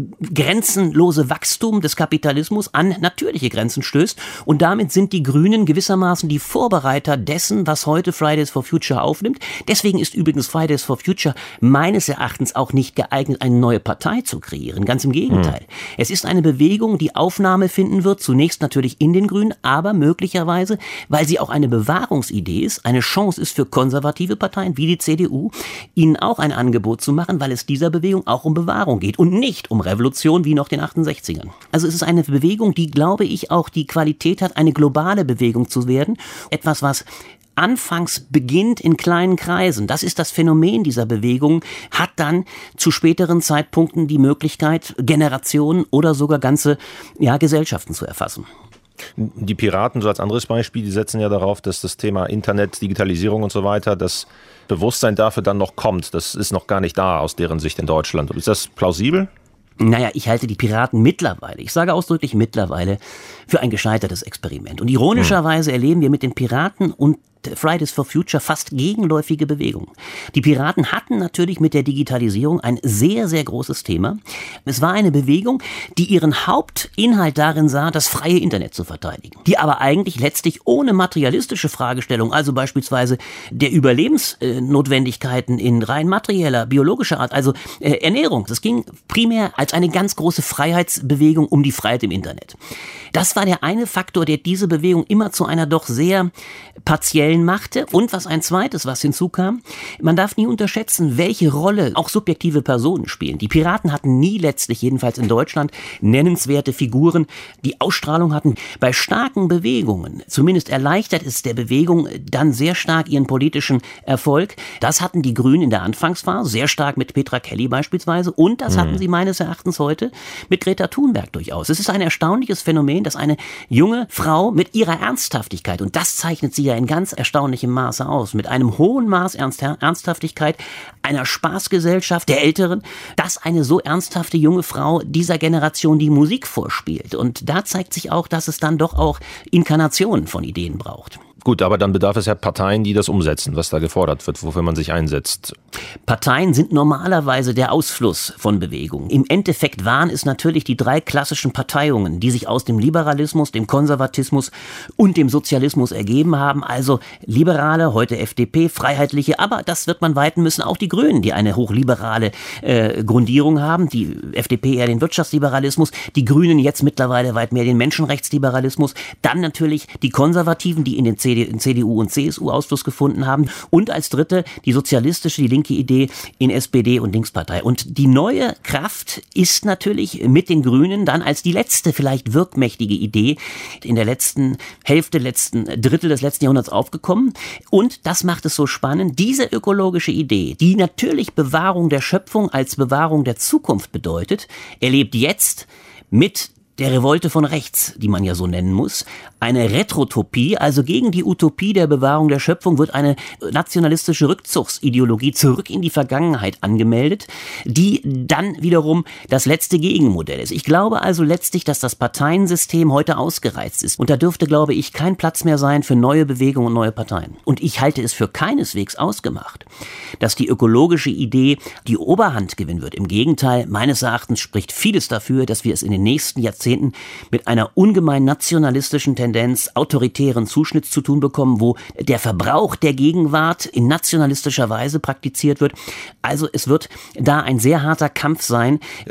grenzenlose Wachstum des Kapitalismus an natürliche Grenzen stößt und damit sind die Grünen gewissermaßen die Vorbereiter dessen, was heute Fridays for Future aufnimmt. Deswegen ist übrigens Fridays for Future meines Erachtens auch nicht geeignet, eine neue Partei zu kreieren. Ganz im Gegenteil. Hm. Es ist eine Bewegung, die Aufnahme finden wird, zunächst natürlich in den Grünen, aber möglicherweise, weil sie auch eine Bewahrungsidee ist, eine Chance ist für konservative Parteien wie die C D U, ihnen auch ein Angebot zu machen, weil es dieser Bewegung auch um Bewahrung geht und nicht um Revolution wie noch den achtundsechzigern. Also es ist eine Bewegung, die, glaube ich, auch die Qualität hat, eine globale Bewegung zu werden. Etwas, was anfangs beginnt in kleinen Kreisen. Das ist das Phänomen dieser Bewegung, hat dann zu späteren Zeitpunkten die Möglichkeit, Generationen oder sogar ganze ja, Gesellschaften zu erfassen. Die Piraten, so als anderes Beispiel, die setzen ja darauf, dass das Thema Internet, Digitalisierung und so weiter, das Bewusstsein dafür dann noch kommt. Das ist noch gar nicht da aus deren Sicht in Deutschland. Ist das plausibel? Naja, ich halte die Piraten mittlerweile, ich sage ausdrücklich mittlerweile, für ein gescheitertes Experiment. Und ironischerweise erleben wir mit den Piraten und Fridays for Future fast gegenläufige Bewegungen. Die Piraten hatten natürlich mit der Digitalisierung ein sehr, sehr großes Thema. Es war eine Bewegung, die ihren Hauptinhalt darin sah, das freie Internet zu verteidigen. Die aber eigentlich letztlich ohne materialistische Fragestellung, also beispielsweise der Überlebensnotwendigkeiten in rein materieller, biologischer Art, also äh, Ernährung. Das ging primär als eine ganz große Freiheitsbewegung um die Freiheit im Internet. Das war der eine Faktor, der diese Bewegung immer zu einer doch sehr partiellen machte. Und was ein zweites, was hinzukam, man darf nie unterschätzen, welche Rolle auch subjektive Personen spielen. Die Piraten hatten nie letztlich, jedenfalls in Deutschland, nennenswerte Figuren, die Ausstrahlung hatten. Bei starken Bewegungen, zumindest erleichtert es der Bewegung dann sehr stark ihren politischen Erfolg. Das hatten die Grünen in der Anfangsphase, sehr stark mit Petra Kelly beispielsweise. Und das mhm. hatten sie meines Erachtens heute mit Greta Thunberg durchaus. Es ist ein erstaunliches Phänomen, dass eine junge Frau mit ihrer Ernsthaftigkeit, und das zeichnet sie ja in ganz erstaunlichem Maße aus, mit einem hohen Maß Ernst, Ernsthaftigkeit, einer Spaßgesellschaft der Älteren, dass eine so ernsthafte junge Frau dieser Generation die Musik vorspielt. Und da zeigt sich auch, dass es dann doch auch Inkarnationen von Ideen braucht. Gut, aber dann bedarf es ja Parteien, die das umsetzen, was da gefordert wird, wofür man sich einsetzt. Parteien sind normalerweise der Ausfluss von Bewegungen. Im Endeffekt waren es natürlich die drei klassischen Parteiungen, die sich aus dem Liberalismus, dem Konservatismus und dem Sozialismus ergeben haben. Also Liberale, heute F D P, Freiheitliche, aber das wird man weiten müssen, auch die Grünen, die eine hochliberale äh, Grundierung haben. Die F D P eher den Wirtschaftsliberalismus, die Grünen jetzt mittlerweile weit mehr den Menschenrechtsliberalismus. Dann natürlich die Konservativen, die in den C D U und C S U Ausfluss gefunden haben. Und als dritte die sozialistische, die linke Idee in S P D und Linkspartei. Und die neue Kraft ist natürlich mit den Grünen dann als die letzte, vielleicht wirkmächtige Idee in der letzten Hälfte, letzten Drittel des letzten Jahrhunderts aufgekommen. Und das macht es so spannend. Diese ökologische Idee, die natürlich Bewahrung der Schöpfung als Bewahrung der Zukunft bedeutet, erlebt jetzt mit der Revolte von rechts, die man ja so nennen muss, eine Retrotopie, also gegen die Utopie der Bewahrung der Schöpfung wird eine nationalistische Rückzugsideologie zurück in die Vergangenheit angemeldet, die dann wiederum das letzte Gegenmodell ist. Ich glaube also letztlich, dass das Parteiensystem heute ausgereizt ist und da dürfte, glaube ich, kein Platz mehr sein für neue Bewegungen und neue Parteien. Und ich halte es für keineswegs ausgemacht, dass die ökologische Idee die Oberhand gewinnen wird. Im Gegenteil, meines Erachtens spricht vieles dafür, dass wir es in den nächsten Jahrzehnten mit einer ungemein nationalistischen Tendenz, autoritären Zuschnitts zu tun bekommen, wo der Verbrauch der Gegenwart in nationalistischer Weise praktiziert wird. Also es wird da ein sehr harter Kampf sein.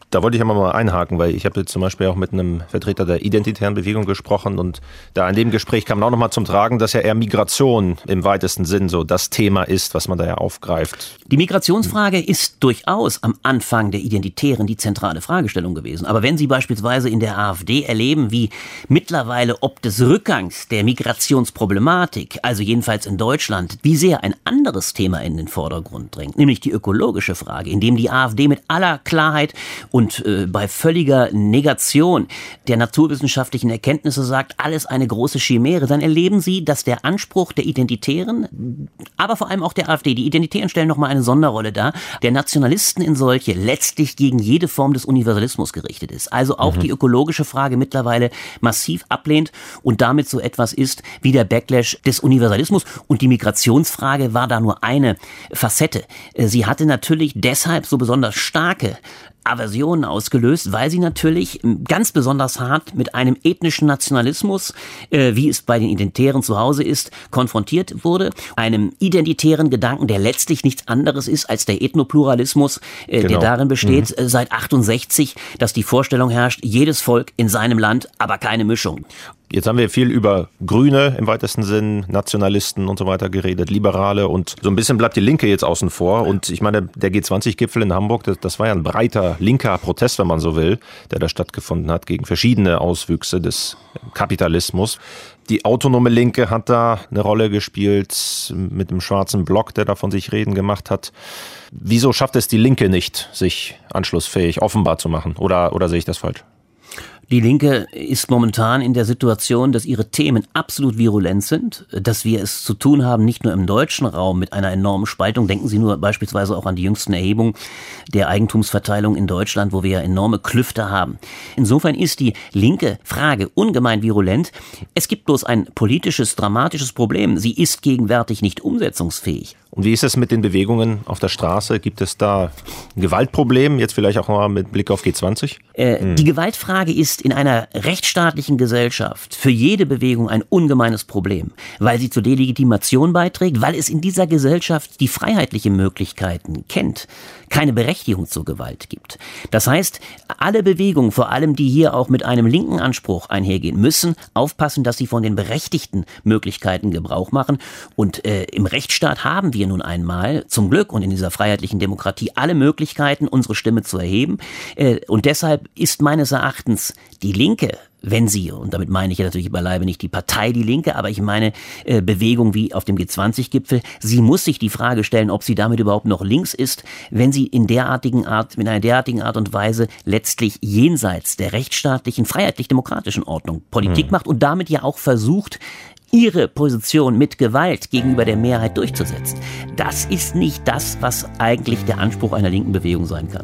Da wollte ich aber mal einhaken, weil ich habe jetzt zum Beispiel auch mit einem Vertreter der identitären Bewegung gesprochen und da in dem Gespräch kam auch nochmal zum Tragen, dass ja eher Migration im weitesten Sinn so das Thema ist, was man da ja aufgreift. Die Migrationsfrage ist durchaus am Anfang der Identitären die zentrale Fragestellung gewesen. Aber wenn Sie beispielsweise in der AfD erleben, wie mittlerweile ob des Rückgangs der Migrationsproblematik, also jedenfalls in Deutschland, wie sehr ein anderes Thema in den Vordergrund drängt, nämlich die ökologische Frage, indem die AfD mit aller Klarheit und und äh, bei völliger Negation der naturwissenschaftlichen Erkenntnisse sagt, alles eine große Chimäre, dann erleben Sie, dass der Anspruch der Identitären, aber vor allem auch der AfD, die Identitären stellen nochmal eine Sonderrolle dar, der Nationalisten in solche letztlich gegen jede Form des Universalismus gerichtet ist. Also auch mhm. die ökologische Frage mittlerweile massiv ablehnt und damit so etwas ist wie der Backlash des Universalismus. Und die Migrationsfrage war da nur eine Facette. Sie hatte natürlich deshalb so besonders starke Aversionen ausgelöst, weil sie natürlich ganz besonders hart mit einem ethnischen Nationalismus, äh, wie es bei den Identitären zu Hause ist, konfrontiert wurde. Einem identitären Gedanken, der letztlich nichts anderes ist als der Ethnopluralismus, äh, genau. der darin besteht, mhm. äh, seit achtundsechzig, dass die Vorstellung herrscht, jedes Volk in seinem Land, aber keine Mischung. Jetzt haben wir viel über Grüne im weitesten Sinn, Nationalisten und so weiter geredet, Liberale und so ein bisschen bleibt die Linke jetzt außen vor. Und ich meine, der G zwanzig Gipfel in Hamburg, das, das war ja ein breiter linker Protest, wenn man so will, der da stattgefunden hat gegen verschiedene Auswüchse des Kapitalismus. Die autonome Linke hat da eine Rolle gespielt mit dem schwarzen Block, der da von sich reden gemacht hat. Wieso schafft es die Linke nicht, sich anschlussfähig offenbar zu machen? Oder, oder sehe ich das falsch? Die Linke ist momentan in der Situation, dass ihre Themen absolut virulent sind, dass wir es zu tun haben, nicht nur im deutschen Raum mit einer enormen Spaltung. Denken Sie nur beispielsweise auch an die jüngsten Erhebungen der Eigentumsverteilung in Deutschland, wo wir ja enorme Klüfte haben. Insofern ist die linke Frage ungemein virulent. Es gibt bloß ein politisches, dramatisches Problem. Sie ist gegenwärtig nicht umsetzungsfähig. Und wie ist es mit den Bewegungen auf der Straße? Gibt es da ein Gewaltproblem, jetzt vielleicht auch mal mit Blick auf G zwanzig? Äh, hm. Die Gewaltfrage ist in einer rechtsstaatlichen Gesellschaft für jede Bewegung ein ungemeines Problem, weil sie zur Delegitimation beiträgt, weil es in dieser Gesellschaft die freiheitlichen Möglichkeiten kennt, keine Berechtigung zur Gewalt gibt. Das heißt, alle Bewegungen, vor allem die hier auch mit einem linken Anspruch einhergehen, müssen aufpassen, dass sie von den berechtigten Möglichkeiten Gebrauch machen. Und äh, im Rechtsstaat haben wir nun einmal, zum Glück und in dieser freiheitlichen Demokratie, alle Möglichkeiten, unsere Stimme zu erheben. Äh, und deshalb ist meines Erachtens die Linke, wenn sie, und damit meine ich ja natürlich beileibe nicht die Partei Die Linke, aber ich meine äh, Bewegung wie auf dem G zwanzig Gipfel, sie muss sich die Frage stellen, ob sie damit überhaupt noch links ist, wenn sie in derartigen Art, in einer derartigen Art und Weise letztlich jenseits der rechtsstaatlichen, freiheitlich-demokratischen Ordnung Politik mhm. macht und damit ja auch versucht, ihre Position mit Gewalt gegenüber der Mehrheit durchzusetzen. Das ist nicht das, was eigentlich der Anspruch einer linken Bewegung sein kann.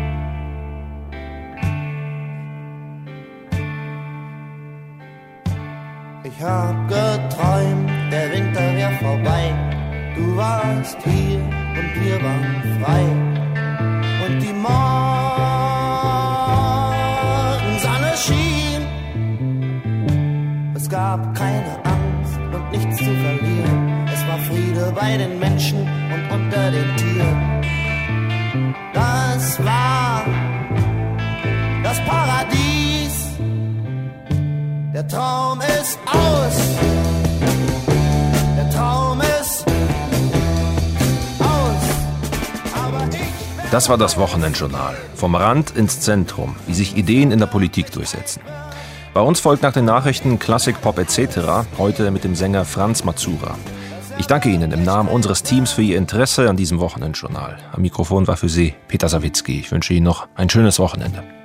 Ich hab geträumt, der Winter wär vorbei. Du warst hier und wir waren frei. Und die Morgensonne schien. Es gab keine Angst und nichts zu verlieren. Es war Friede bei den Menschen und unter den Tieren. Das war das Paradies. Der Traum ist aus. Der Traum ist aus. Aber ich Das war das Wochenendjournal. Vom Rand ins Zentrum, wie sich Ideen in der Politik durchsetzen. Bei uns folgt nach den Nachrichten Klassik, Pop et cetera, heute mit dem Sänger Franz Mazura. Ich danke Ihnen im Namen unseres Teams für Ihr Interesse an diesem Wochenendjournal. Am Mikrofon war für Sie Peter Sawicki. Ich wünsche Ihnen noch ein schönes Wochenende.